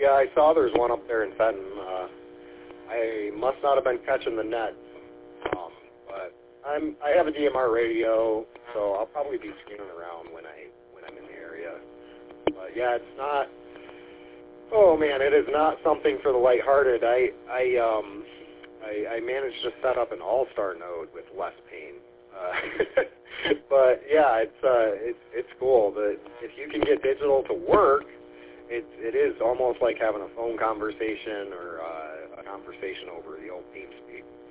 Yeah, I saw there's one up there in Fenton. I must not have been catching the net, but I have a DMR radio, so I'll probably be screening around when I'm in the area. But yeah, it's not. Oh man, it is not something for the lighthearted. I managed to set up an all-star node with less pain. But yeah, it's cool. But if you can get digital to work, it is almost like having a phone conversation or a conversation over the old TeamSpeak.